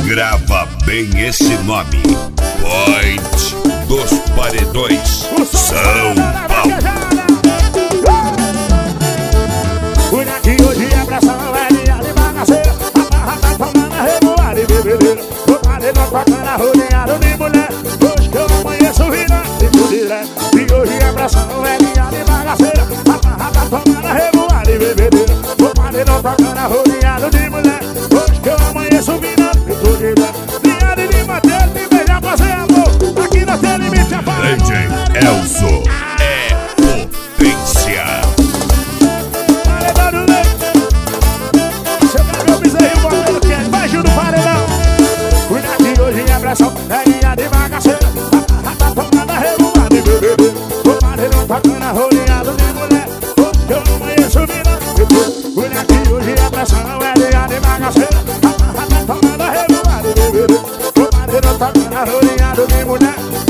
Grava bem esse nome: Point dos Paredões, São Paulo. Cuida que hoje é pressão, é dia de bagaceira. A barra tá tomando revoada e bebedeira. O paredão tocando rodeado de mulher. Hoje que eu amanheço virando de mulher. E hoje é pressão, é dia de bagaceira. A barra tá tomando revoada e bebedeira. O paredão tocando rodeado de mulher. Hoje que eu amanheço virando de mulher. Dia de bater, de beijar, fazer amor. Aqui não tem limite, a barra. DJ Elzo é potência. É dia de bagaceira. A tá tomando revoada e bebedeira. O paredão tocando rodeado de mulher. Hoje que eu amanheço virando. Cuida que hoje é pressão, é dia de bagaceira. A tá tomando revoada e bebedeira. O paredão tocando rodeado de mulher.